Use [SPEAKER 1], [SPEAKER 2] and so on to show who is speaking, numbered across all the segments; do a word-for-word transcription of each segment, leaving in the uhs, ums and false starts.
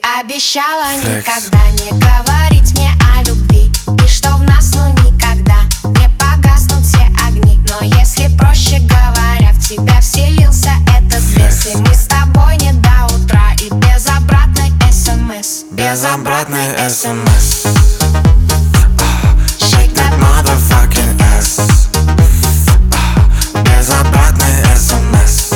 [SPEAKER 1] обещала никогда не говорить мне о любви, и что в нас ну никогда не погаснут все огни. Но если проще говоря, в тебя вселился этот бес, и мы с тобой не до утра, и без обратной смс.
[SPEAKER 2] Без обратной смс. Shake that motherfucking ass. Без обратной смс.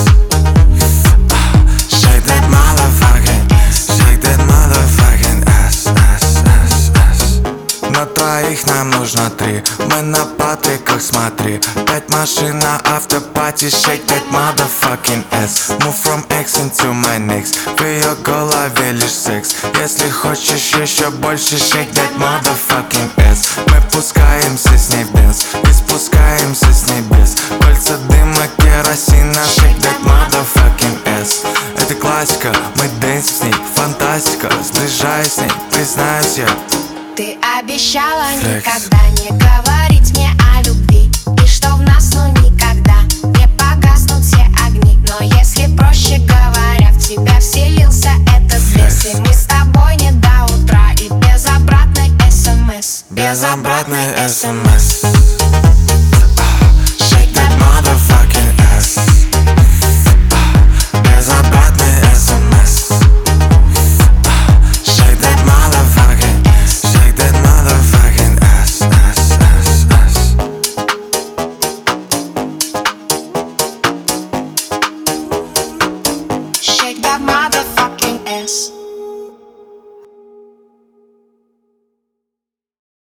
[SPEAKER 2] Shake that motherfucking, shake that motherfucking ass, ass, ass, ass. На троих нам нужно три, мы на патриках, смотри. Пять машин на автопати. Shake that motherfucking ass. Move from X into my next. В ее голове лишь секс. Если хочешь еще больше, shake that motherfucking ass. Мы пускаемся с ней в дэнс и спускаемся с небес. Кольца дыма, керосина, shake that motherfucking ass. Это классика, мы дэнсим с ней, фантастика. Сближаясь с ней, признаюсь я.
[SPEAKER 1] Ты обещала никогда не говорить мне о любви, и что в нас ну никогда не погаснут все огни. Но если проще говоря, в тебя вселился этот бес, и мы с тобой не до утра, и без обратной смс.
[SPEAKER 2] Без обратной смс. Shake that motherfucking ass. Без обратной смс. Shake that motherfucking, shake that motherfucking ass, ass, ass, ass.
[SPEAKER 1] Shake that mother